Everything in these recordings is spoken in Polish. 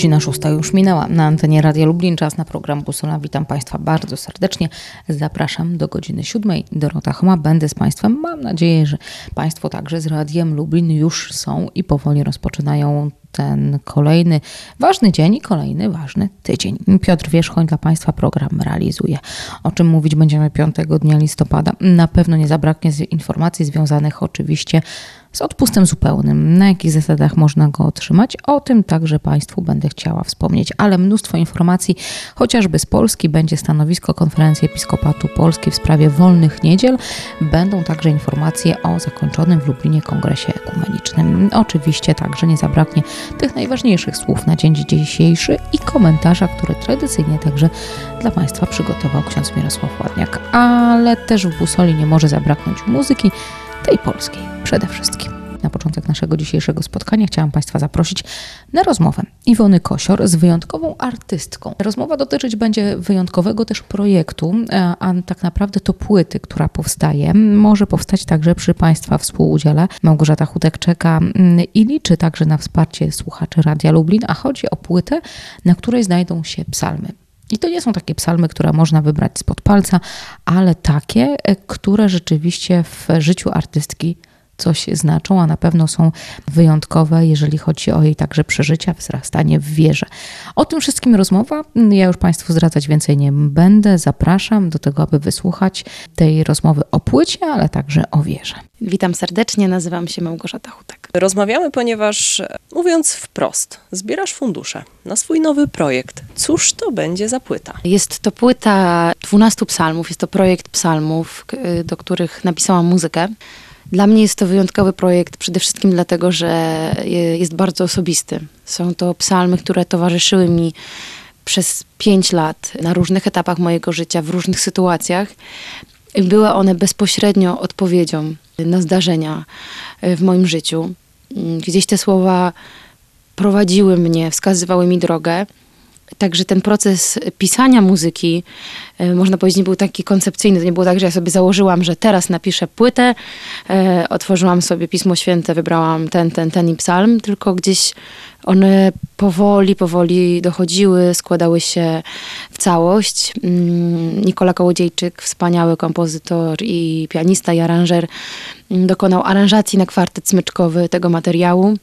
Godzina 6 już minęła. Na antenie Radia Lublin czas na program Busola. Witam Państwa bardzo serdecznie. Zapraszam do godziny 7. Dorota Choma. Będę z Państwem. Mam nadzieję, że Państwo także z Radiem Lublin już są i powoli rozpoczynają ten kolejny ważny dzień i kolejny ważny tydzień. Piotr Wierzchoń dla Państwa program realizuje. O czym mówić będziemy 5 dnia listopada? Na pewno nie zabraknie informacji związanych oczywiście z odpustem zupełnym. Na jakich zasadach można go otrzymać? O tym także Państwu będę chciała wspomnieć, ale mnóstwo informacji, chociażby z Polski. Będzie stanowisko Konferencji Episkopatu Polski w sprawie wolnych niedziel. Będą także informacje o zakończonym w Lublinie Kongresie Ekumenicznym. Oczywiście także nie zabraknie tych najważniejszych słów na dzień dzisiejszy i komentarza, który tradycyjnie także dla Państwa przygotował ksiądz Mirosław Ładniak. Ale też w Busoli nie może zabraknąć muzyki, tej polskiej przede wszystkim. Na początek naszego dzisiejszego spotkania chciałam Państwa zaprosić na rozmowę Iwony Kosior z wyjątkową artystką. Rozmowa dotyczyć będzie wyjątkowego też projektu, a tak naprawdę to płyty, która powstaje. Może powstać także przy Państwa współudziale. Małgorzata Hutek czeka i liczy także na wsparcie słuchaczy Radia Lublin, a chodzi o płytę, na której znajdą się psalmy. I to nie są takie psalmy, które można wybrać spod palca, ale takie, które rzeczywiście w życiu artystki coś znaczą, a na pewno są wyjątkowe, jeżeli chodzi o jej także przeżycia, wzrastanie w wierze. O tym wszystkim rozmowa. Ja już Państwu zdradzać więcej nie będę. Zapraszam do tego, aby wysłuchać tej rozmowy o płycie, ale także o wierze. Witam serdecznie, nazywam się Małgorzata Hutek. Rozmawiamy, ponieważ, mówiąc wprost, zbierasz fundusze na swój nowy projekt. Cóż to będzie za płyta? Jest to płyta 12 psalmów, jest to projekt psalmów, do których napisałam muzykę. Dla mnie jest to wyjątkowy projekt przede wszystkim dlatego, że jest bardzo osobisty. Są to psalmy, które towarzyszyły mi przez 5 lat na różnych etapach mojego życia, w różnych sytuacjach. Były one bezpośrednio odpowiedzią na zdarzenia w moim życiu. Gdzieś te słowa prowadziły mnie, wskazywały mi drogę. Także ten proces pisania muzyki, można powiedzieć, nie był taki koncepcyjny. To nie było tak, że ja sobie założyłam, że teraz napiszę płytę, otworzyłam sobie Pismo Święte, wybrałam ten i psalm, tylko gdzieś one powoli dochodziły, składały się w całość. Nikola Kołodziejczyk, wspaniały kompozytor i pianista i aranżer, dokonał aranżacji na kwartet smyczkowy tego materiału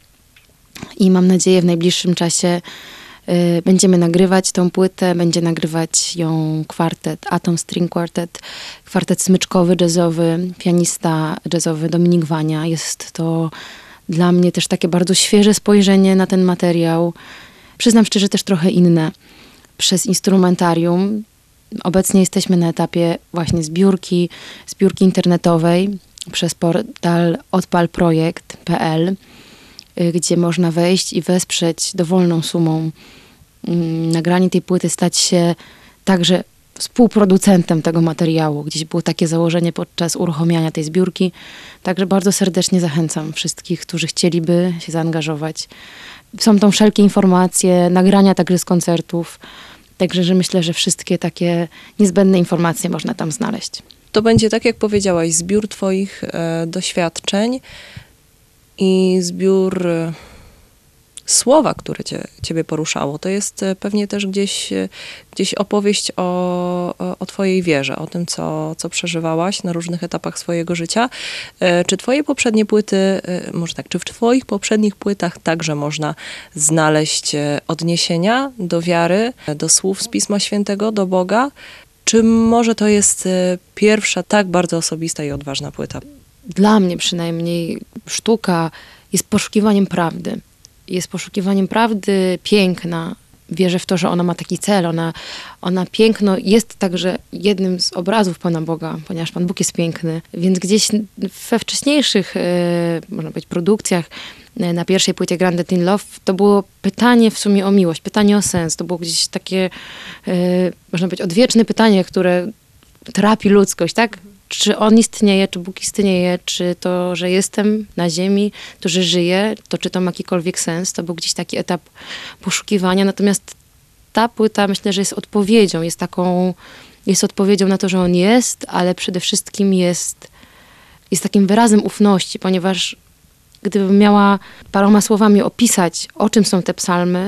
i mam nadzieję w najbliższym czasie będziemy nagrywać tą płytę, będzie nagrywać ją kwartet, Atom String Quartet, kwartet smyczkowy, jazzowy, pianista jazzowy Dominik Wania. Jest to dla mnie też takie bardzo świeże spojrzenie na ten materiał. Przyznam szczerze, też trochę inne przez instrumentarium. Obecnie jesteśmy na etapie właśnie zbiórki internetowej przez portal odpalprojekt.pl, gdzie można wejść i wesprzeć dowolną sumą nagranie tej płyty, stać się także współproducentem tego materiału. Gdzieś było takie założenie podczas uruchamiania tej zbiórki. Także bardzo serdecznie zachęcam wszystkich, którzy chcieliby się zaangażować. Są tam wszelkie informacje, nagrania także z koncertów. Także że myślę, że wszystkie takie niezbędne informacje można tam znaleźć. To będzie, tak jak powiedziałaś, zbiór Twoich doświadczeń i zbiór słowa, które Ciebie poruszało. To jest pewnie też gdzieś opowieść o Twojej wierze, o tym, co przeżywałaś na różnych etapach swojego życia. Czy Twoje poprzednie płyty, może tak, czy w Twoich poprzednich płytach także można znaleźć odniesienia do wiary, do słów z Pisma Świętego, do Boga? Czy może to jest pierwsza tak bardzo osobista i odważna płyta? Dla mnie przynajmniej sztuka jest poszukiwaniem prawdy. Jest poszukiwaniem prawdy, piękna. Wierzę w to, że ona ma taki cel. Ona piękno jest także jednym z obrazów Pana Boga, ponieważ Pan Bóg jest piękny. Więc gdzieś we wcześniejszych, można powiedzieć, produkcjach, na pierwszej płycie Grounded in Love, to było pytanie w sumie o miłość, pytanie o sens. To było gdzieś takie, można powiedzieć, odwieczne pytanie, które trapi ludzkość, tak? Czy On istnieje, czy Bóg istnieje, czy to, że jestem na ziemi, to, że żyję, to czy to ma jakikolwiek sens. To był gdzieś taki etap poszukiwania. Natomiast ta płyta, myślę, że jest odpowiedzią. Jest odpowiedzią na to, że On jest, ale przede wszystkim jest takim wyrazem ufności, ponieważ gdybym miała paroma słowami opisać, o czym są te psalmy,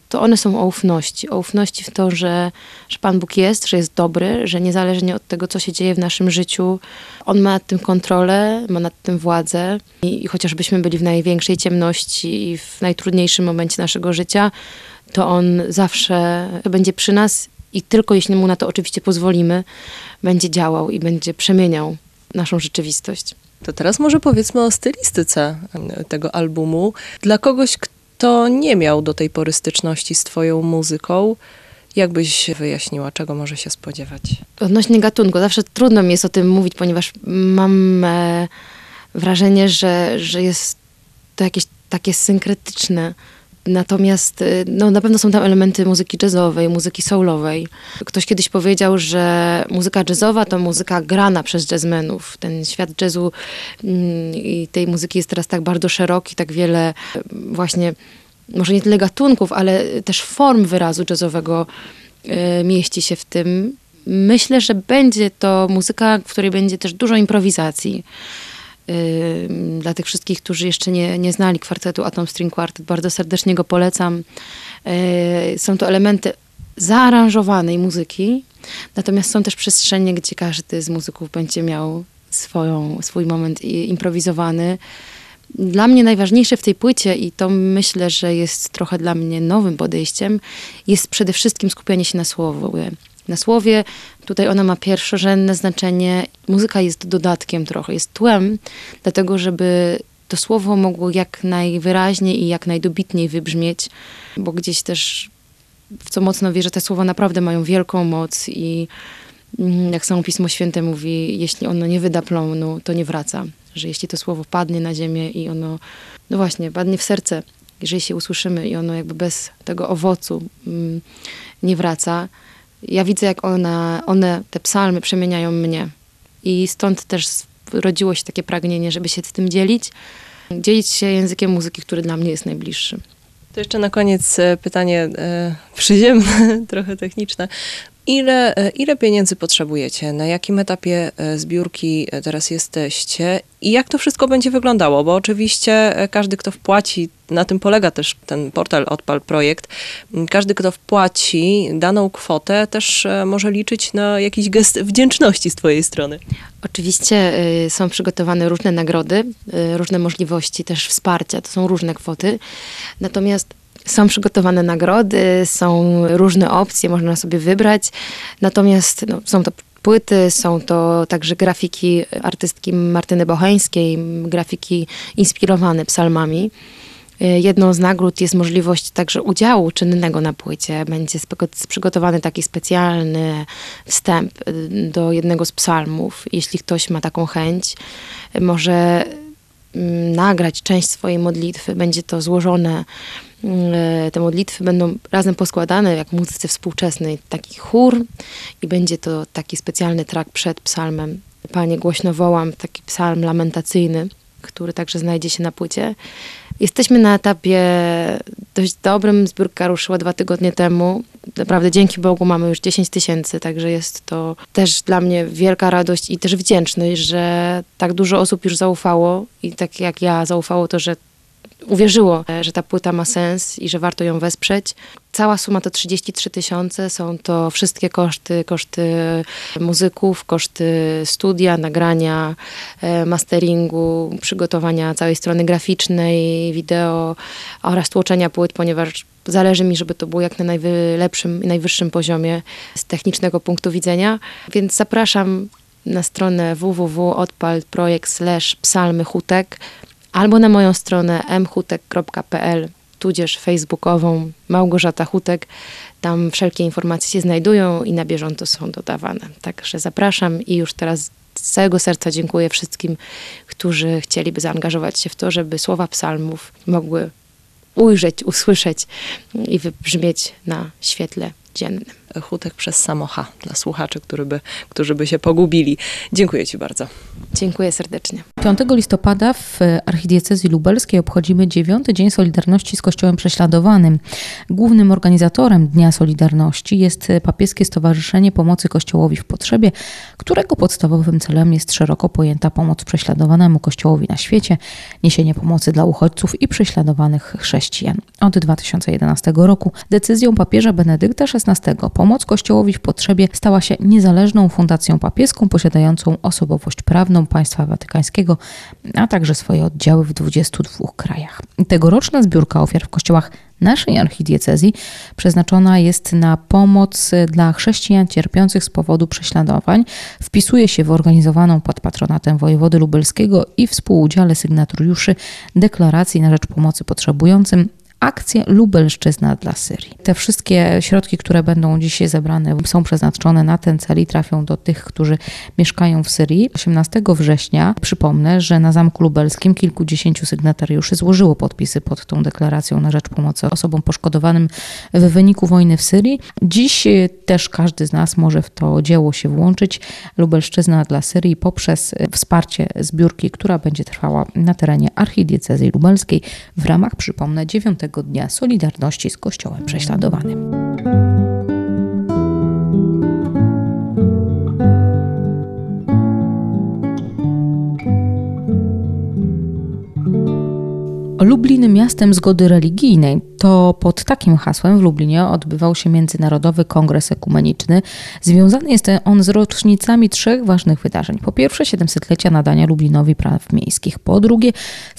to one są o ufności. O ufności w to, że Pan Bóg jest, że jest dobry, że niezależnie od tego, co się dzieje w naszym życiu, On ma nad tym kontrolę, ma nad tym władzę. I chociażbyśmy byli w największej ciemności i w najtrudniejszym momencie naszego życia, to On zawsze będzie przy nas i tylko jeśli Mu na to oczywiście pozwolimy, będzie działał i będzie przemieniał naszą rzeczywistość. To teraz może powiedzmy o stylistyce tego albumu. Dla kogoś, kto nie miał do tej pory styczności z twoją muzyką, jak byś wyjaśniła, czego może się spodziewać? Odnośnie gatunku, zawsze trudno mi jest o tym mówić, ponieważ mam wrażenie, że jest to jakieś takie synkretyczne. Natomiast na pewno są tam elementy muzyki jazzowej, muzyki soulowej. Ktoś kiedyś powiedział, że muzyka jazzowa to muzyka grana przez jazzmenów. Ten świat jazzu i tej muzyki jest teraz tak bardzo szeroki, tak wiele właśnie, może nie tyle gatunków, ale też form wyrazu jazzowego mieści się w tym. Myślę, że będzie to muzyka, w której będzie też dużo improwizacji. Dla tych wszystkich, którzy jeszcze nie znali kwartetu Atom String Quartet, bardzo serdecznie go polecam. Są to elementy zaaranżowanej muzyki, natomiast są też przestrzenie, gdzie każdy z muzyków będzie miał swój moment improwizowany. Dla mnie najważniejsze w tej płycie, i to myślę, że jest trochę dla mnie nowym podejściem, jest przede wszystkim skupianie się na słowie. Na słowie, tutaj ona ma pierwszorzędne znaczenie. Muzyka jest dodatkiem trochę, jest tłem, dlatego żeby to słowo mogło jak najwyraźniej i jak najdobitniej wybrzmieć, bo gdzieś też, w co mocno wierzę, te słowa naprawdę mają wielką moc i jak samo Pismo Święte mówi, jeśli ono nie wyda plonu, to nie wraca. Że jeśli to słowo padnie na ziemię i ono, no właśnie, padnie w serce, jeżeli się usłyszymy i ono jakby bez tego owocu nie wraca. Ja widzę, jak one, te psalmy, przemieniają mnie. I stąd też rodziło się takie pragnienie, żeby się z tym dzielić. Dzielić się językiem muzyki, który dla mnie jest najbliższy. To jeszcze na koniec pytanie przyziemne, trochę techniczne. Ile pieniędzy potrzebujecie? Na jakim etapie zbiórki teraz jesteście? I jak to wszystko będzie wyglądało? Bo oczywiście każdy, kto wpłaci, na tym polega też ten portal Odpal Projekt, każdy, kto wpłaci daną kwotę, też może liczyć na jakiś gest wdzięczności z twojej strony. Oczywiście są przygotowane różne nagrody, różne możliwości też wsparcia. To są różne kwoty. Natomiast są przygotowane nagrody, są różne opcje, można sobie wybrać. Natomiast są to płyty, są to także grafiki artystki Martyny Bocheńskiej, grafiki inspirowane psalmami. Jedną z nagród jest możliwość także udziału czynnego na płycie. Będzie przygotowany taki specjalny wstęp do jednego z psalmów. Jeśli ktoś ma taką chęć, może nagrać część swojej modlitwy. Będzie to złożone. Te modlitwy będą razem poskładane, jak w muzyce współczesnej, taki chór i będzie to taki specjalny track przed psalmem. Panie, głośno wołam, taki psalm lamentacyjny, który także znajdzie się na płycie. Jesteśmy na etapie dość dobrym. Zbiórka ruszyła 2 tygodnie temu. Naprawdę dzięki Bogu mamy już 10 000, także jest to też dla mnie wielka radość i też wdzięczność, że tak dużo osób już zaufało i tak jak ja zaufało to, że uwierzyło, że ta płyta ma sens i że warto ją wesprzeć. Cała suma to 33 000. Są to wszystkie koszty muzyków, koszty studia, nagrania, masteringu, przygotowania całej strony graficznej, wideo oraz tłoczenia płyt, ponieważ zależy mi, żeby to było jak na najlepszym i najwyższym poziomie z technicznego punktu widzenia. Więc zapraszam na stronę www.odpalprojekt.psalmy-hutek albo na moją stronę mhutek.pl, tudzież facebookową Małgorzata Hutek. Tam wszelkie informacje się znajdują i na bieżąco są dodawane. Także zapraszam i już teraz z całego serca dziękuję wszystkim, którzy chcieliby zaangażować się w to, żeby słowa psalmów mogły ujrzeć, usłyszeć i wybrzmieć na świetle dziennym. Hutek przez samo H dla słuchaczy, którzy by się pogubili. Dziękuję ci bardzo. Dziękuję serdecznie. 5 listopada w archidiecezji lubelskiej obchodzimy 9. Dzień Solidarności z Kościołem Prześladowanym. Głównym organizatorem Dnia Solidarności jest Papieskie Stowarzyszenie Pomocy Kościołowi w Potrzebie, którego podstawowym celem jest szeroko pojęta pomoc prześladowanemu Kościołowi na świecie, niesienie pomocy dla uchodźców i prześladowanych chrześcijan. Od 2011 roku decyzją papieża Benedykta XVI pomoc Kościołowi w Potrzebie stała się niezależną fundacją papieską posiadającą osobowość prawną państwa watykańskiego, a także swoje oddziały w 22 krajach. Tegoroczna zbiórka ofiar w kościołach naszej archidiecezji przeznaczona jest na pomoc dla chrześcijan cierpiących z powodu prześladowań. Wpisuje się w organizowaną pod patronatem wojewody lubelskiego i współudziale sygnatariuszy deklaracji na rzecz pomocy potrzebującym akcję Lubelszczyzna dla Syrii. Te wszystkie środki, które będą dzisiaj zebrane, są przeznaczone na ten cel i trafią do tych, którzy mieszkają w Syrii. 18 września, przypomnę, że na Zamku Lubelskim kilkudziesięciu sygnatariuszy złożyło podpisy pod tą deklaracją na rzecz pomocy osobom poszkodowanym w wyniku wojny w Syrii. Dziś też każdy z nas może w to dzieło się włączyć. Lubelszczyzna dla Syrii poprzez wsparcie zbiórki, która będzie trwała na terenie archidiecezji lubelskiej w ramach, przypomnę, 9. Dnia Solidarności z Kościołem Prześladowanym. Lublin miastem zgody religijnej. To pod takim hasłem w Lublinie odbywał się Międzynarodowy Kongres Ekumeniczny. Związany jest on z rocznicami 3 ważnych wydarzeń. Po pierwsze 700-lecia nadania Lublinowi praw miejskich. Po drugie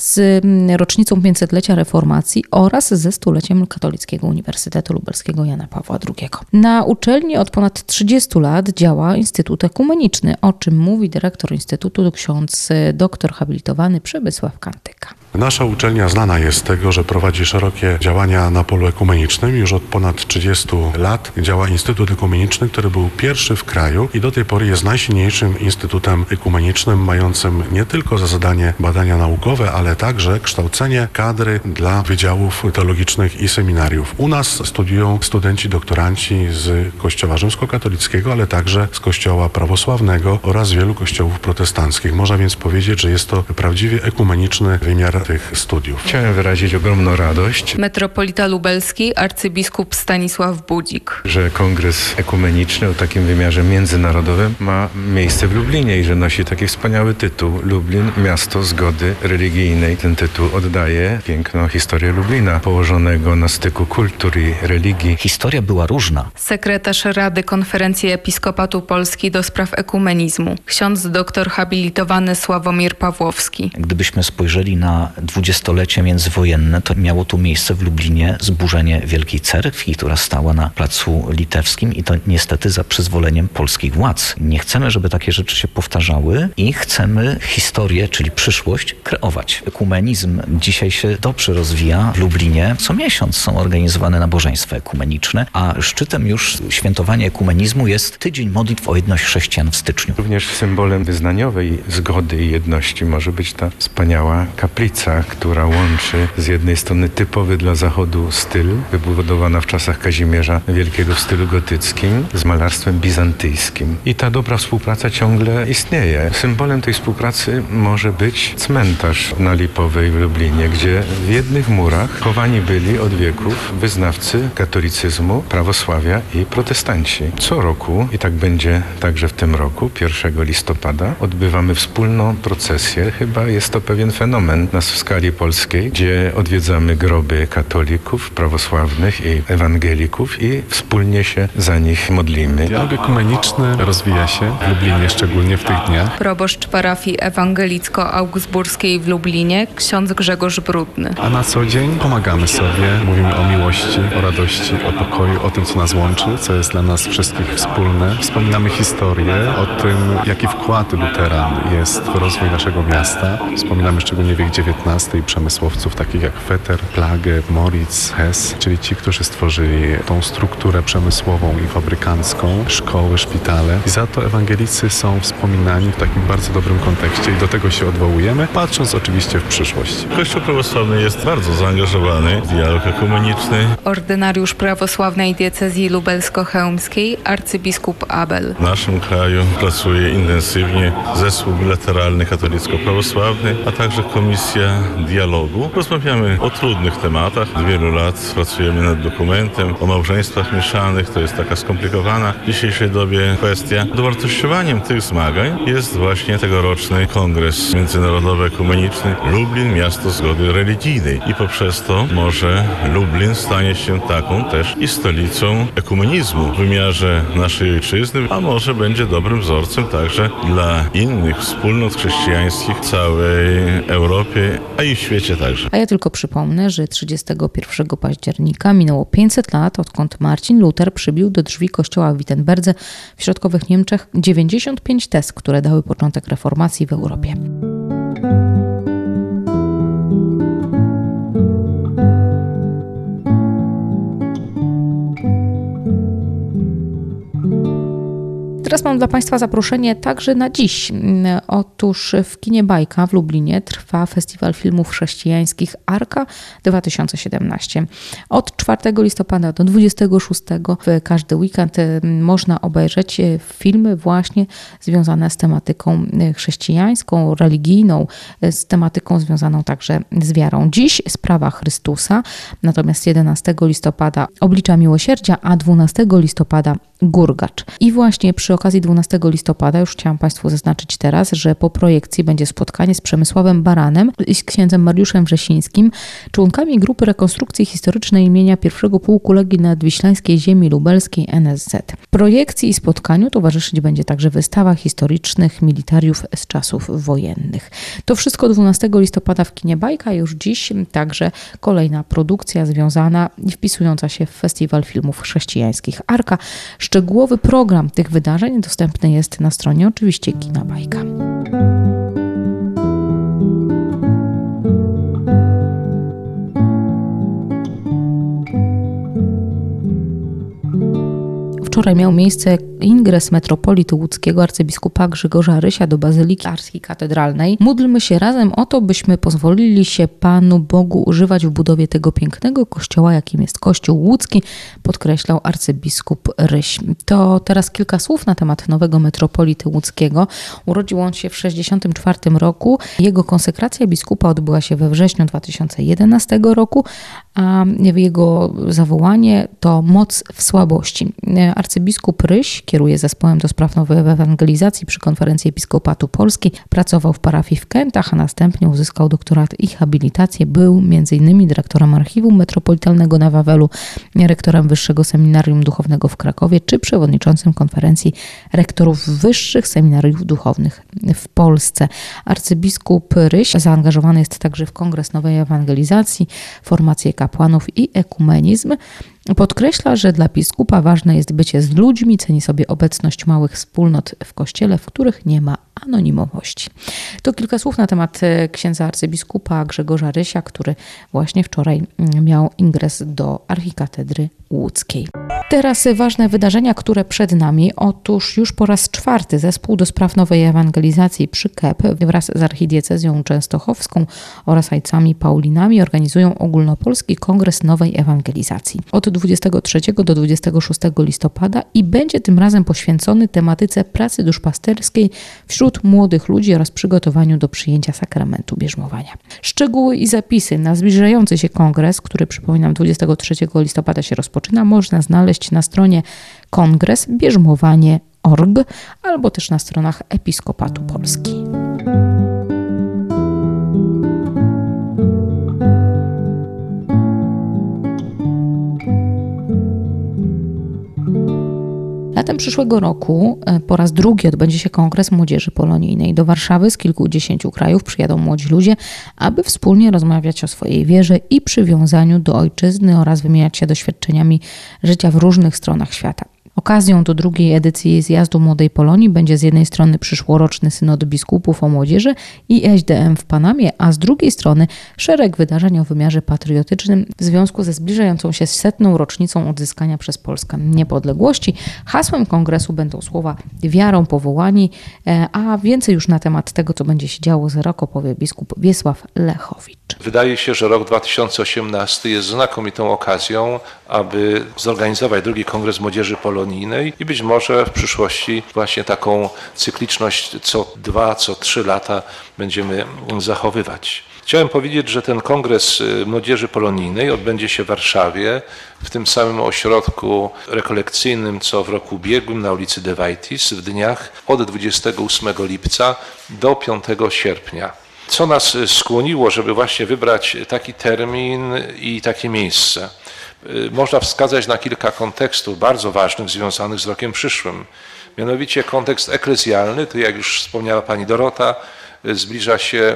z rocznicą 500-lecia reformacji oraz ze 100-leciem Katolickiego Uniwersytetu Lubelskiego Jana Pawła II. Na uczelni od ponad 30 lat działa Instytut Ekumeniczny, o czym mówi dyrektor Instytutu ksiądz doktor habilitowany Przemysław Kantyka. Nasza uczelnia znana jest z tego, że prowadzi szerokie działania na polu ekumenicznym. Już od ponad 30 lat działa Instytut Ekumeniczny, który był pierwszy w kraju i do tej pory jest najsilniejszym instytutem ekumenicznym, mającym nie tylko za zadanie badania naukowe, ale także kształcenie kadry dla wydziałów teologicznych i seminariów. U nas studiują studenci doktoranci z Kościoła rzymskokatolickiego, ale także z Kościoła prawosławnego oraz wielu kościołów protestanckich. Można więc powiedzieć, że jest to prawdziwie ekumeniczny wymiar tych studiów. Chciałem wyrazić ogromną radość, Metropolita lubelski, arcybiskup Stanisław Budzik, że kongres ekumeniczny o takim wymiarze międzynarodowym ma miejsce w Lublinie i że nosi taki wspaniały tytuł Lublin, miasto zgody religijnej. Ten tytuł oddaje piękną historię Lublina, położonego na styku kultur i religii. Historia była różna. sekretarz Rady Konferencji Episkopatu Polski do spraw ekumenizmu, ksiądz doktor habilitowany Sławomir Pawłowski. Gdybyśmy spojrzeli na 20-lecie międzywojenne, to miało tu miejsce w Lublinie zburzenie Wielkiej Cerkwi, która stała na Placu Litewskim i to niestety za przyzwoleniem polskich władz. Nie chcemy, żeby takie rzeczy się powtarzały i chcemy historię, czyli przyszłość, kreować. Ekumenizm dzisiaj się dobrze rozwija w Lublinie. Co miesiąc są organizowane nabożeństwa ekumeniczne, a szczytem już świętowania ekumenizmu jest Tydzień Modlitw o jedność chrześcijan w styczniu. Również symbolem wyznaniowej zgody i jedności może być ta wspaniała kaplica, która łączy z jednej strony typowy dla Zachodu styl, wybudowana w czasach Kazimierza Wielkiego w stylu gotyckim, z malarstwem bizantyjskim. I ta dobra współpraca ciągle istnieje. Symbolem tej współpracy może być cmentarz na Lipowej w Lublinie, gdzie w jednych murach chowani byli od wieków wyznawcy katolicyzmu, prawosławia i protestanci. Co roku, i tak będzie także w tym roku, 1 listopada, odbywamy wspólną procesję. Chyba jest to pewien fenomen nas w skali polskiej, gdzie odwiedzamy groby katolików, prawosławnych i ewangelików i wspólnie się za nich modlimy. Dialog ekumeniczny rozwija się w Lublinie, szczególnie w tych dniach. Proboszcz parafii ewangelicko-augsburskiej w Lublinie, ksiądz Grzegorz Brudny. A na co dzień pomagamy sobie, mówimy o miłości, o radości, o pokoju, o tym, co nas łączy, co jest dla nas wszystkich wspólne. Wspominamy historię o tym, jaki wkład luteran jest w rozwój naszego miasta. Wspominamy szczególnie wiek XIX, XIX i przemysłowców takich jak Vetter, Plage, Moritz, Hess, czyli ci, którzy stworzyli tą strukturę przemysłową i fabrykancką, szkoły, szpitale. I za to ewangelicy są wspominani w takim bardzo dobrym kontekście i do tego się odwołujemy, patrząc oczywiście w przyszłość. Kościół prawosławny jest bardzo zaangażowany w dialog ekumeniczny. Ordynariusz prawosławnej diecezji lubelsko-chełmskiej, arcybiskup Abel. W naszym kraju pracuje intensywnie zespół bilateralny katolicko-prawosławny, a także komisja dialogu. Rozmawiamy o trudnych tematach. Od wielu lat pracujemy nad dokumentem o małżeństwach mieszanych. To jest taka skomplikowana w dzisiejszej dobie kwestia. Dowartościowaniem tych zmagań jest właśnie tegoroczny Kongres Międzynarodowy Ekumeniczny Lublin, miasto zgody religijnej. I poprzez to może Lublin stanie się taką też i stolicą ekumenizmu w wymiarze naszej ojczyzny, a może będzie dobrym wzorcem także dla innych wspólnot chrześcijańskich w całej Europie, a i w świecie także. A ja tylko przypomnę, że 31 października minęło 500 lat, odkąd Marcin Luter przybił do drzwi kościoła w Wittenberdze w środkowych Niemczech 95 tez, które dały początek reformacji w Europie. Teraz mam dla Państwa zaproszenie także na dziś. Otóż w kinie Bajka w Lublinie trwa Festiwal Filmów Chrześcijańskich Arka 2017. Od 4 listopada do 26 w każdy weekend można obejrzeć filmy właśnie związane z tematyką chrześcijańską, religijną, z tematyką związaną także z wiarą. Dziś Sprawa Chrystusa, natomiast 11 listopada Oblicza Miłosierdzia, a 12 listopada Gurgacz. I właśnie przy okazji 12 listopada, już chciałam Państwu zaznaczyć teraz, że po projekcji będzie spotkanie z Przemysławem Baranem i z księdzem Mariuszem Wrzesińskim, członkami grupy rekonstrukcji historycznej imienia pierwszego pułku Legii Nadwiślańskiej Ziemi Lubelskiej NSZ. Projekcji i spotkaniu towarzyszyć będzie także wystawa historycznych militariów z czasów wojennych. To wszystko 12 listopada w kinie Bajka, już dziś także kolejna produkcja związana i wpisująca się w Festiwal Filmów Chrześcijańskich Arka. Szczegółowy program tych wydarzeń dostępny jest na stronie oczywiście kina Bajka. Wczoraj miał miejsce ingres metropolity łódzkiego arcybiskupa Grzegorza Rysia do Bazyliki Archikatedralnej. Módlmy się razem o to, byśmy pozwolili się Panu Bogu używać w budowie tego pięknego kościoła, jakim jest Kościół łódzki, podkreślał arcybiskup Ryś. To teraz kilka słów na temat nowego metropolity łódzkiego. Urodził on się w 1964 roku. Jego konsekracja biskupa odbyła się we wrześniu 2011 roku, a jego zawołanie to moc w słabości. Arcybiskup Ryś kieruje zespołem do spraw nowej ewangelizacji przy Konferencji Episkopatu Polski. Pracował w parafii w Kętach, a następnie uzyskał doktorat i habilitację. Był m.in. dyrektorem Archiwum Metropolitalnego na Wawelu, rektorem Wyższego Seminarium Duchownego w Krakowie, czy przewodniczącym Konferencji Rektorów Wyższych Seminariów Duchownych w Polsce. Arcybiskup Ryś zaangażowany jest także w Kongres Nowej Ewangelizacji, formację kapłanów i ekumenizm. Podkreśla, że dla biskupa ważne jest bycie z ludźmi, ceni sobie obecność małych wspólnot w kościele, w których nie ma anonimowości. To kilka słów na temat księdza arcybiskupa Grzegorza Rysia, który właśnie wczoraj miał ingres do archikatedry łódzkiej. Teraz ważne wydarzenia, które przed nami. Otóż już po raz 4 Zespół do spraw nowej ewangelizacji przy KEP wraz z archidiecezją częstochowską oraz ojcami Paulinami organizują ogólnopolski kongres nowej ewangelizacji od 23 do 26 listopada i będzie tym razem poświęcony tematyce pracy duszpasterskiej wśród młodych ludzi oraz przygotowaniu do przyjęcia sakramentu bierzmowania. Szczegóły i zapisy na zbliżający się kongres, który przypominam 23 listopada się rozpoczyna, można znaleźć na stronie kongresbierzmowanie.org albo też na stronach Episkopatu Polski. Latem przyszłego roku po raz drugi odbędzie się Kongres Młodzieży Polonijnej. Do Warszawy z kilkudziesięciu krajów przyjadą młodzi ludzie, aby wspólnie rozmawiać o swojej wierze i przywiązaniu do ojczyzny oraz wymieniać się doświadczeniami życia w różnych stronach świata. Okazją do drugiej edycji Zjazdu Młodej Polonii będzie z jednej strony przyszłoroczny Synod Biskupów o Młodzieży i SDM w Panamie, a z drugiej strony szereg wydarzeń o wymiarze patriotycznym w związku ze zbliżającą się 100. rocznicą odzyskania przez Polskę niepodległości. Hasłem kongresu będą słowa wiarą powołani, a więcej już na temat tego, co będzie się działo za rok, opowie biskup Wiesław Lechowicz. Wydaje się, że rok 2018 jest znakomitą okazją, aby zorganizować drugi Kongres Młodzieży Polonijnej i być może w przyszłości właśnie taką cykliczność co 2, co 3 lata będziemy zachowywać. Chciałem powiedzieć, że ten Kongres Młodzieży Polonijnej odbędzie się w Warszawie, w tym samym ośrodku rekolekcyjnym co w roku ubiegłym na ulicy De Wajtis w dniach od 28 lipca do 5 sierpnia. Co nas skłoniło, żeby właśnie wybrać taki termin i takie miejsce? Można wskazać na kilka kontekstów bardzo ważnych związanych z rokiem przyszłym. Mianowicie kontekst eklezjalny, to jak już wspomniała pani Dorota, zbliża się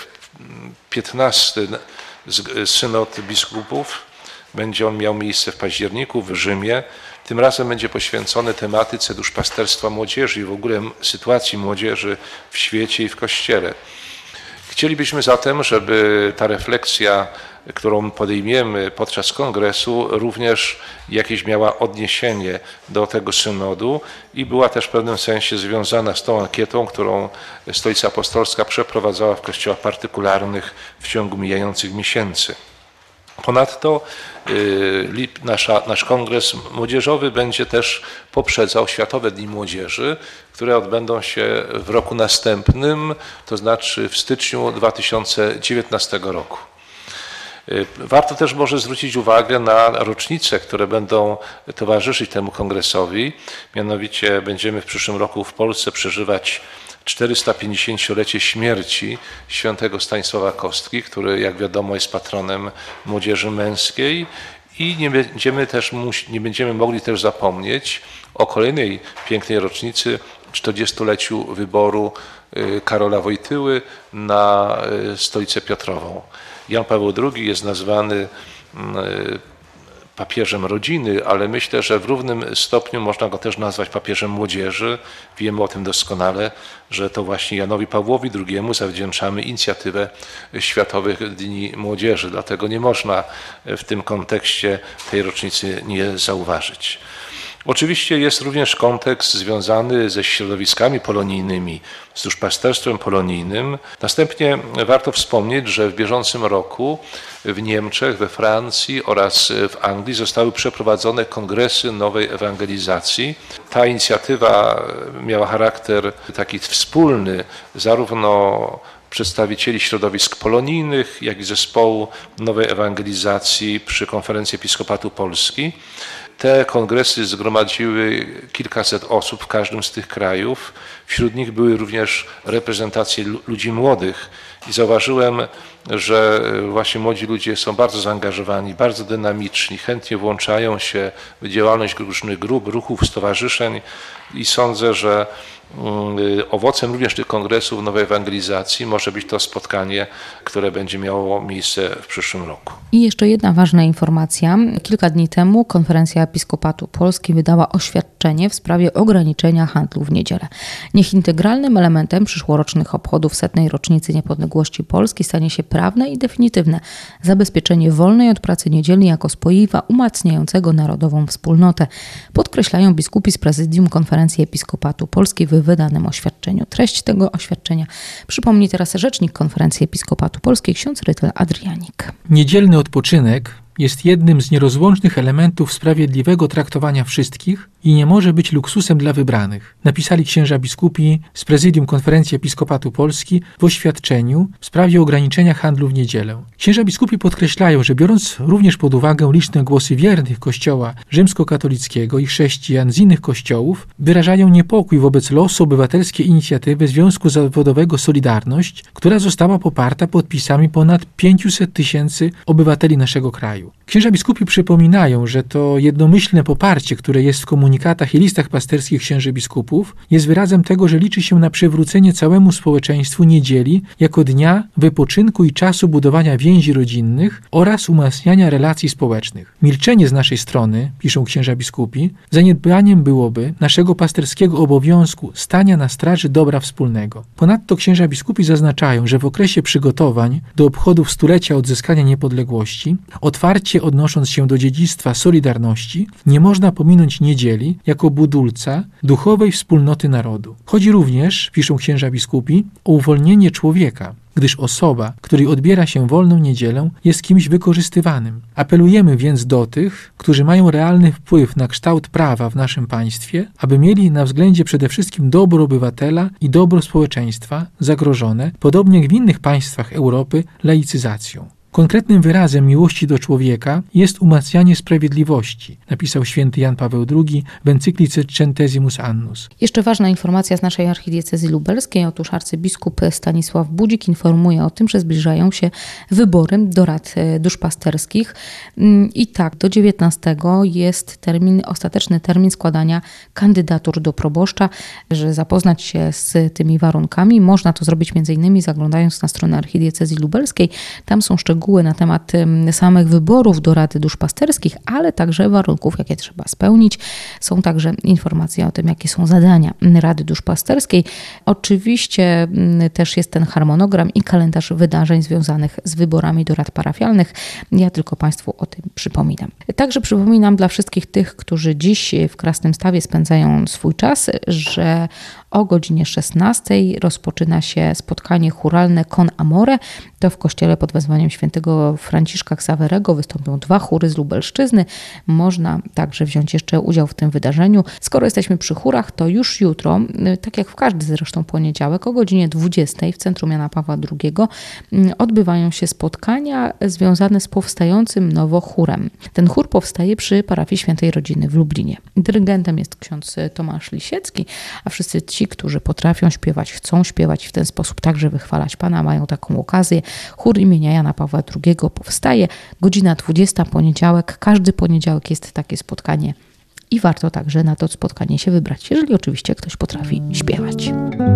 15. Synod Biskupów. Będzie on miał miejsce w październiku w Rzymie. Tym razem będzie poświęcony tematyce duszpasterstwa młodzieży i w ogóle sytuacji młodzieży w świecie i w Kościele. Chcielibyśmy zatem, żeby ta refleksja, którą podejmiemy podczas kongresu, również jakieś miała odniesienie do tego synodu i była też w pewnym sensie związana z tą ankietą, którą Stolica Apostolska przeprowadzała w kościołach partykularnych w ciągu mijających miesięcy. Ponadto nasz kongres młodzieżowy będzie też poprzedzał Światowe Dni Młodzieży, które odbędą się w roku następnym, to znaczy w styczniu 2019 roku. Warto też może zwrócić uwagę na rocznice, które będą towarzyszyć temu kongresowi. Mianowicie będziemy w przyszłym roku w Polsce przeżywać 450-lecie śmierci świętego Stanisława Kostki, który jak wiadomo jest patronem młodzieży męskiej i nie będziemy mogli też zapomnieć o kolejnej pięknej rocznicy 40-leciu wyboru Karola Wojtyły na Stolicę Piotrową. Jan Paweł II jest nazwany papieżem rodziny, ale myślę, że w równym stopniu można go też nazwać papieżem młodzieży. Wiemy o tym doskonale, że to właśnie Janowi Pawłowi II zawdzięczamy inicjatywę Światowych Dni Młodzieży. Dlatego nie można w tym kontekście tej rocznicy nie zauważyć. Oczywiście jest również kontekst związany ze środowiskami polonijnymi, z duszpasterstwem polonijnym. Następnie warto wspomnieć, że w bieżącym roku w Niemczech, we Francji oraz w Anglii zostały przeprowadzone kongresy nowej ewangelizacji. Ta inicjatywa miała charakter taki wspólny, zarówno przedstawicieli środowisk polonijnych, jak i zespołu nowej ewangelizacji przy Konferencji Episkopatu Polski. Te kongresy zgromadziły kilkaset osób w każdym z tych krajów. Wśród nich były również reprezentacje ludzi młodych i zauważyłem, że właśnie młodzi ludzie są bardzo zaangażowani, bardzo dynamiczni, chętnie włączają się w działalność różnych grup, ruchów, stowarzyszeń i sądzę, że owocem również tych kongresów nowej ewangelizacji może być to spotkanie, które będzie miało miejsce w przyszłym roku. I jeszcze jedna ważna informacja. Kilka dni temu Konferencja Episkopatu Polski wydała oświadczenie w sprawie ograniczenia handlu w niedzielę. Niech integralnym elementem przyszłorocznych obchodów 100. rocznicy niepodległości Polski stanie się prawne i definitywne zabezpieczenie wolnej od pracy niedzieli jako spoiwa umacniającego narodową wspólnotę, podkreślają biskupi z prezydium Konferencji Episkopatu Polski w wydanym oświadczeniu. Treść tego oświadczenia przypomni teraz rzecznik Konferencji Episkopatu Polskiej, ksiądz Rytel Adrianik. Niedzielny odpoczynek jest jednym z nierozłącznych elementów sprawiedliwego traktowania wszystkich i nie może być luksusem dla wybranych, napisali księża biskupi z prezydium Konferencji Episkopatu Polski w oświadczeniu w sprawie ograniczenia handlu w niedzielę. Księża biskupi podkreślają, że biorąc również pod uwagę liczne głosy wiernych Kościoła rzymskokatolickiego i chrześcijan z innych kościołów, wyrażają niepokój wobec losu obywatelskiej inicjatywy Związku Zawodowego Solidarność, która została poparta podpisami ponad 500 000 obywateli naszego kraju. Księża biskupi przypominają, że to jednomyślne poparcie, które jest w komunikacji komunikatach i listach pasterskich księży biskupów jest wyrazem tego, że liczy się na przywrócenie całemu społeczeństwu niedzieli jako dnia wypoczynku i czasu budowania więzi rodzinnych oraz umacniania relacji społecznych. Milczenie z naszej strony, piszą księża biskupi, zaniedbaniem byłoby naszego pasterskiego obowiązku stania na straży dobra wspólnego. Ponadto księża biskupi zaznaczają, że w okresie przygotowań do obchodów stulecia odzyskania niepodległości, otwarcie odnosząc się do dziedzictwa Solidarności, nie można pominąć niedzieli jako budulca duchowej wspólnoty narodu. Chodzi również, piszą księża biskupi, o uwolnienie człowieka, gdyż osoba, której odbiera się wolną niedzielę, jest kimś wykorzystywanym. Apelujemy więc do tych, którzy mają realny wpływ na kształt prawa w naszym państwie, aby mieli na względzie przede wszystkim dobro obywatela i dobro społeczeństwa zagrożone, podobnie jak w innych państwach Europy, laicyzacją. Konkretnym wyrazem miłości do człowieka jest umacnianie sprawiedliwości, napisał święty Jan Paweł II w encyklice Centesimus Annus. Jeszcze ważna informacja z naszej archidiecezji lubelskiej. Otóż arcybiskup Stanisław Budzik informuje o tym, że zbliżają się wybory do rad duszpasterskich. I tak, do 19 jest ostateczny termin składania kandydatur do proboszcza. Że zapoznać się z tymi warunkami można to zrobić m.in. zaglądając na stronę archidiecezji lubelskiej. Tam są szczegóły na temat samych wyborów do Rady Duszpasterskich, ale także warunków, jakie trzeba spełnić. Są także informacje o tym, jakie są zadania Rady Duszpasterskiej. Oczywiście też jest ten harmonogram i kalendarz wydarzeń związanych z wyborami do rad parafialnych. Ja tylko Państwu o tym przypominam. Także przypominam dla wszystkich tych, którzy dziś w Krasnym Stawie spędzają swój czas, że o godzinie 16 rozpoczyna się spotkanie chóralne Con Amore. To w kościele pod wezwaniem świętego Franciszka Ksawerego wystąpią 2 chóry z Lubelszczyzny. Można także wziąć jeszcze udział w tym wydarzeniu. Skoro jesteśmy przy chórach, to już jutro, tak jak w każdy zresztą poniedziałek, o godzinie 20 w Centrum Jana Pawła II odbywają się spotkania związane z powstającym nowo chórem. Ten chór powstaje przy parafii Świętej Rodziny w Lublinie. Dyrygentem jest ksiądz Tomasz Lisiecki, a wszyscy ci, którzy potrafią śpiewać, chcą śpiewać w ten sposób, także wychwalać Pana, mają taką okazję. Chór imienia Jana Pawła II powstaje. Godzina 20, poniedziałek. Każdy poniedziałek jest takie spotkanie i warto także na to spotkanie się wybrać, jeżeli oczywiście ktoś potrafi śpiewać.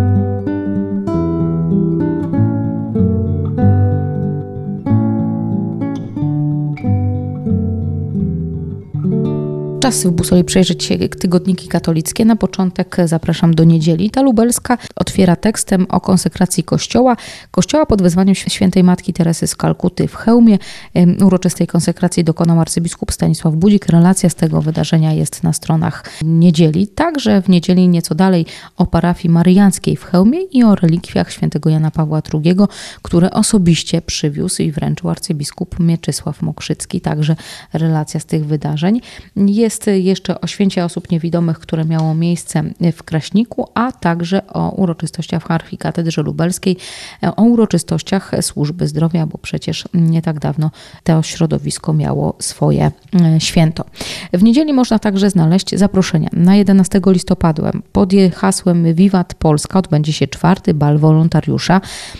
Czas w busoli przejrzeć tygodniki katolickie. Na początek zapraszam do niedzieli. Ta lubelska otwiera tekstem o konsekracji Kościoła. Kościoła pod wezwaniem świętej Matki Teresy z Kalkuty w Chełmie. Uroczystej konsekracji dokonał arcybiskup Stanisław Budzik. Relacja z tego wydarzenia jest na stronach niedzieli. Także w niedzieli nieco dalej o parafii maryjanckiej w Chełmie i o relikwiach świętego Jana Pawła II, które osobiście przywiózł i wręczył arcybiskup Mieczysław Mokrzycki. Także relacja z tych wydarzeń. Jest jeszcze o święcie osób niewidomych, które miało miejsce w Kraśniku, a także o uroczystościach w archikatedrze lubelskiej, o uroczystościach służby zdrowia, bo przecież nie tak dawno to środowisko miało swoje święto. W niedzieli można także znaleźć zaproszenia. Na 11 listopada pod hasłem Wiwat Polska odbędzie się 4. bal wolontariusza.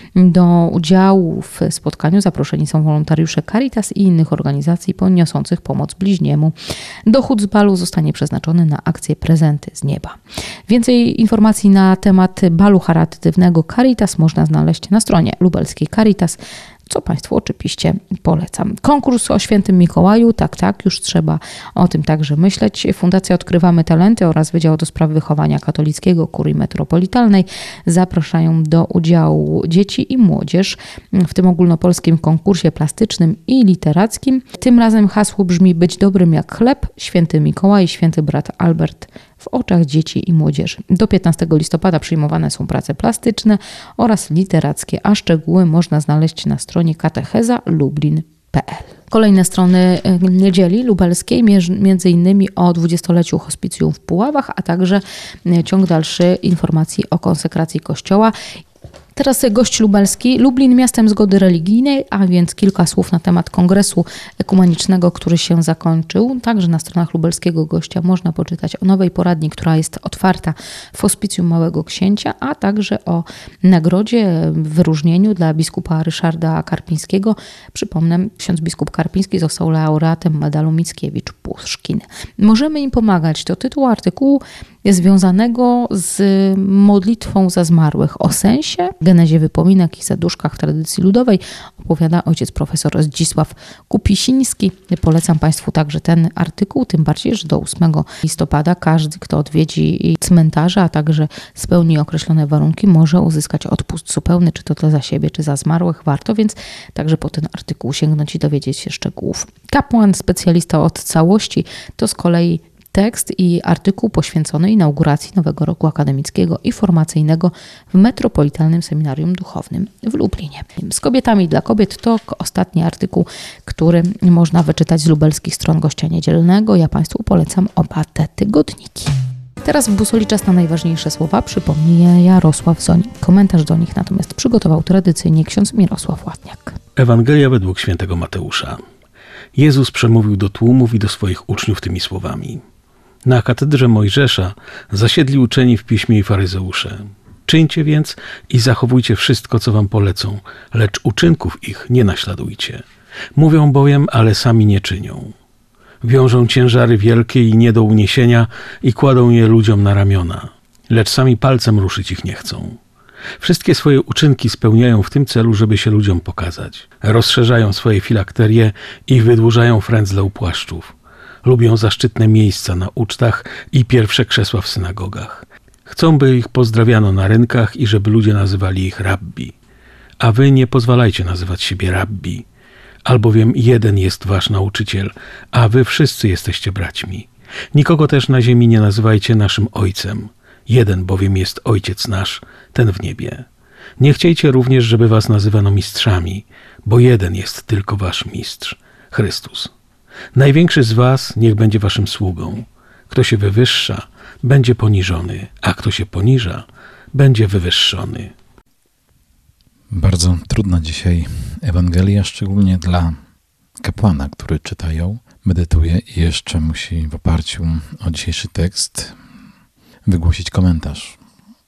Do udziału w spotkaniu zaproszeni są wolontariusze Caritas i innych organizacji niosących pomoc bliźniemu. Dochód z balu zostanie przeznaczony na akcję Prezenty z Nieba. Więcej informacji na temat balu charytatywnego Caritas można znaleźć na stronie lubelskiej Caritas, co Państwu oczywiście polecam. Konkurs o Świętym Mikołaju, tak, już trzeba o tym także myśleć. Fundacja Odkrywamy Talenty oraz Wydział do Spraw Wychowania Katolickiego Kurii Metropolitalnej zapraszają do udziału dzieci i młodzież w tym ogólnopolskim konkursie plastycznym i literackim. Tym razem hasło brzmi: być dobrym jak chleb, Święty Mikołaj, Święty Brat Albert w oczach dzieci i młodzieży. Do 15 listopada przyjmowane są prace plastyczne oraz literackie, a szczegóły można znaleźć na stronie katecheza.lublin.pl. Kolejne strony niedzieli lubelskiej, między innymi o 20-leciu hospicjum w Puławach, a także ciąg dalszy informacji o konsekracji Kościoła. Teraz gość lubelski. Lublin miastem zgody religijnej, a więc kilka słów na temat kongresu ekumenicznego, który się zakończył. Także na stronach lubelskiego gościa można poczytać o nowej poradni, która jest otwarta w Hospicjum Małego Księcia, a także o nagrodzie, wyróżnieniu dla biskupa Ryszarda Karpińskiego. Przypomnę, ksiądz biskup Karpiński został laureatem medalu Mickiewicz-Puszkin. Możemy im pomagać. To tytuł artykułu związanego z modlitwą za zmarłych. O sensie, genezie wypominek i zaduszkach tradycji ludowej opowiada ojciec profesor Zdzisław Kupisiński. Polecam Państwu także ten artykuł, tym bardziej, że do 8 listopada każdy, kto odwiedzi cmentarze, a także spełni określone warunki, może uzyskać odpust zupełny, czy to za siebie, czy za zmarłych. Warto więc także po ten artykuł sięgnąć i dowiedzieć się szczegółów. Kapłan, specjalista od całości, to z kolei tekst i artykuł poświęcony inauguracji nowego roku akademickiego i formacyjnego w Metropolitalnym Seminarium Duchownym w Lublinie. Z kobietami dla kobiet to ostatni artykuł, który można wyczytać z lubelskich stron Gościa Niedzielnego. Ja Państwu polecam oba te tygodniki. Teraz w busoli czas na najważniejsze słowa. Przypomni je Jarosław Zoń. Komentarz do nich natomiast przygotował tradycyjnie ksiądz Mirosław Ładniak. Ewangelia według świętego Mateusza. Jezus przemówił do tłumów i do swoich uczniów tymi słowami. Na katedrze Mojżesza zasiedli uczeni w piśmie i faryzeusze. Czyńcie więc i zachowujcie wszystko, co wam polecą, lecz uczynków ich nie naśladujcie. Mówią bowiem, ale sami nie czynią. Wiążą ciężary wielkie i nie do uniesienia i kładą je ludziom na ramiona, lecz sami palcem ruszyć ich nie chcą. Wszystkie swoje uczynki spełniają w tym celu, żeby się ludziom pokazać. Rozszerzają swoje filakterie i wydłużają frędzle u płaszczów. Lubią zaszczytne miejsca na ucztach i pierwsze krzesła w synagogach. Chcą, by ich pozdrawiano na rynkach i żeby ludzie nazywali ich rabbi. A wy nie pozwalajcie nazywać siebie rabbi, albowiem jeden jest wasz nauczyciel, a wy wszyscy jesteście braćmi. Nikogo też na ziemi nie nazywajcie naszym ojcem. Jeden bowiem jest Ojciec nasz, ten w niebie. Nie chciejcie również, żeby was nazywano mistrzami, bo jeden jest tylko wasz mistrz, Chrystus. Największy z was niech będzie waszym sługą. Kto się wywyższa, będzie poniżony, a kto się poniża, będzie wywyższony. Bardzo trudna dzisiaj Ewangelia, szczególnie dla kapłana, który czyta ją, medytuje i jeszcze musi w oparciu o dzisiejszy tekst wygłosić komentarz.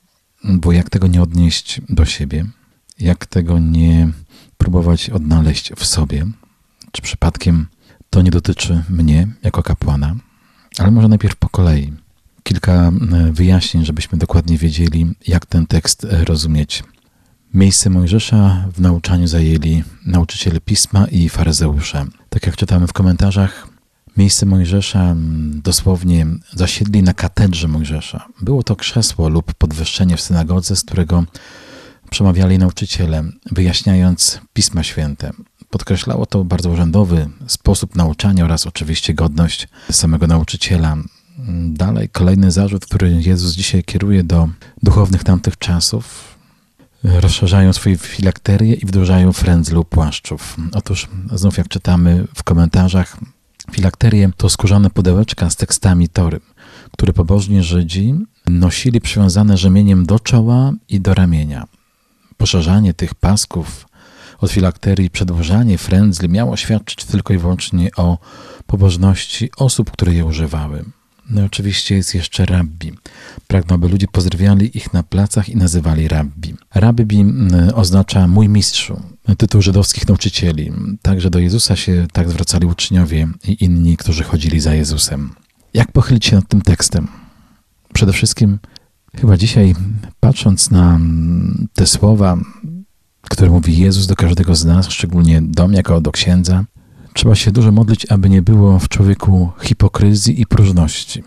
Bo jak tego nie odnieść do siebie, jak tego nie próbować odnaleźć w sobie, czy przypadkiem to nie dotyczy mnie jako kapłana, ale może najpierw po kolei. Kilka wyjaśnień, żebyśmy dokładnie wiedzieli, jak ten tekst rozumieć. Miejsce Mojżesza w nauczaniu zajęli nauczyciele Pisma i faryzeusze. Tak jak czytamy w komentarzach, miejsce Mojżesza dosłownie zasiedli na katedrze Mojżesza. Było to krzesło lub podwyższenie w synagodze, z którego przemawiali nauczyciele, wyjaśniając Pisma Święte. Podkreślało to bardzo urzędowy sposób nauczania oraz oczywiście godność samego nauczyciela. Dalej kolejny zarzut, który Jezus dzisiaj kieruje do duchownych tamtych czasów. Rozszerzają swoje filakterie i wydłużają frędzle u płaszczów. Otóż znów jak czytamy w komentarzach, filakterie to skórzane pudełeczka z tekstami Tory, które pobożni Żydzi nosili przywiązane rzemieniem do czoła i do ramienia. Poszerzanie tych pasków od filakterii i przedłużanie frędzli miało świadczyć tylko i wyłącznie o pobożności osób, które je używały. No oczywiście jest jeszcze rabbi. Pragną, aby ludzie pozdrawiali ich na placach i nazywali rabbi. Rabbi oznacza mój mistrzu, tytuł żydowskich nauczycieli. Także do Jezusa się tak zwracali uczniowie i inni, którzy chodzili za Jezusem. Jak pochylić się nad tym tekstem? Przede wszystkim chyba dzisiaj, patrząc na te słowa, które mówi Jezus do każdego z nas, szczególnie do mnie jako do księdza, trzeba się dużo modlić, aby nie było w człowieku hipokryzji i próżności.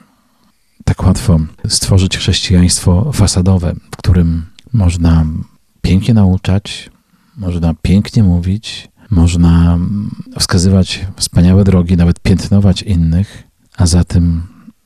Tak łatwo stworzyć chrześcijaństwo fasadowe, w którym można pięknie nauczać, można pięknie mówić, można wskazywać wspaniałe drogi, nawet piętnować innych, a za tym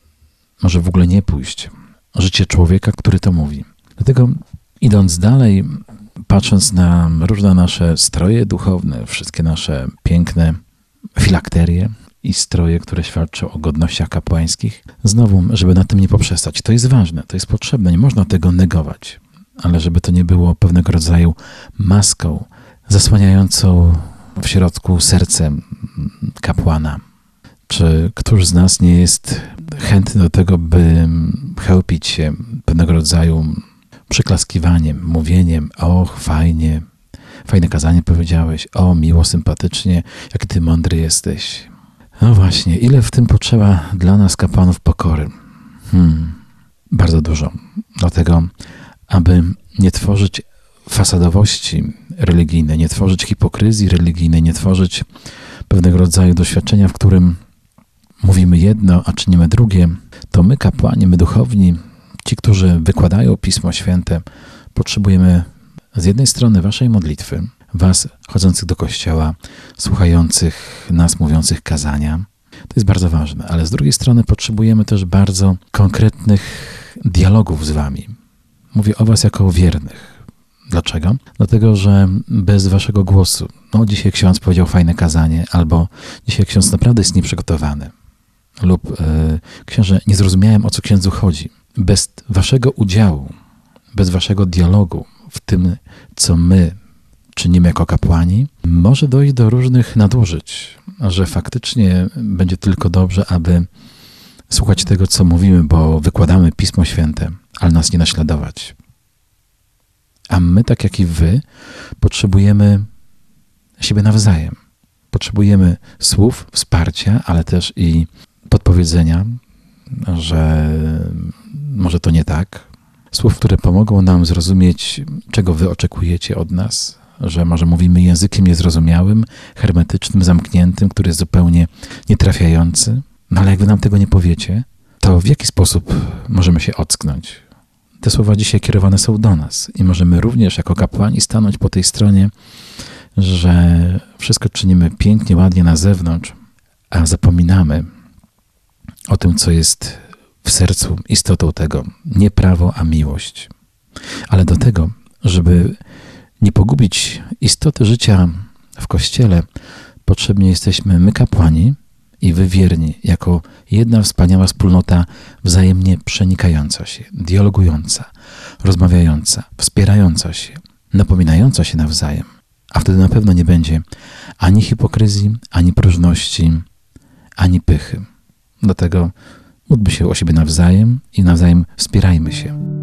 może w ogóle nie pójść życie człowieka, który to mówi. Dlatego idąc dalej, patrząc na różne nasze stroje duchowne, wszystkie nasze piękne filakterie i stroje, które świadczą o godnościach kapłańskich, znowu, żeby na tym nie poprzestać. To jest ważne, to jest potrzebne, nie można tego negować. ale żeby to nie było pewnego rodzaju maską zasłaniającą w środku serce kapłana. Czy któż z nas nie jest chętny do tego, by chełpić się pewnego rodzaju przyklaskiwaniem, mówieniem: och, fajnie, fajne kazanie powiedziałeś, o, miło, sympatycznie, jaki ty mądry jesteś. No właśnie, ile w tym potrzeba dla nas, kapłanów, pokory? Bardzo dużo. Dlatego, aby nie tworzyć fasadowości religijnej, nie tworzyć hipokryzji religijnej, nie tworzyć pewnego rodzaju doświadczenia, w którym mówimy jedno, a czynimy drugie, to my, kapłani, my duchowni, ci, którzy wykładają Pismo Święte, potrzebujemy z jednej strony waszej modlitwy, was chodzących do kościoła, słuchających nas, mówiących kazania. To jest bardzo ważne, ale z drugiej strony potrzebujemy też bardzo konkretnych dialogów z wami. Mówię o was jako o wiernych. Dlaczego? Dlatego, że bez waszego głosu, dzisiaj ksiądz powiedział fajne kazanie, albo dzisiaj ksiądz naprawdę jest nieprzygotowany, lub księże, nie zrozumiałem, o co księdzu chodzi. Bez waszego udziału, bez waszego dialogu w tym, co my czynimy jako kapłani, może dojść do różnych nadużyć, że faktycznie będzie tylko dobrze, aby słuchać tego, co mówimy, bo wykładamy Pismo Święte, ale nas nie naśladować. A my, tak jak i wy, potrzebujemy siebie nawzajem. Potrzebujemy słów, wsparcia, ale też i podpowiedzenia, że może to nie tak. Słów, które pomogą nam zrozumieć, czego wy oczekujecie od nas, że może mówimy językiem niezrozumiałym, hermetycznym, zamkniętym, który jest zupełnie nietrafiający. No ale jak wy nam tego nie powiecie, to w jaki sposób możemy się ocknąć? Te słowa dzisiaj kierowane są do nas i możemy również jako kapłani stanąć po tej stronie, że wszystko czynimy pięknie, ładnie na zewnątrz, a zapominamy o tym, co jest w sercu istotą tego. Nie prawo, a miłość. Ale do tego, żeby nie pogubić istoty życia w Kościele, potrzebni jesteśmy my, kapłani, i wy, wierni, jako jedna wspaniała wspólnota wzajemnie przenikająca się, dialogująca, rozmawiająca, wspierająca się, napominająca się nawzajem. A wtedy na pewno nie będzie ani hipokryzji, ani próżności, ani pychy. Dlatego módlmy się o siebie nawzajem i nawzajem wspierajmy się.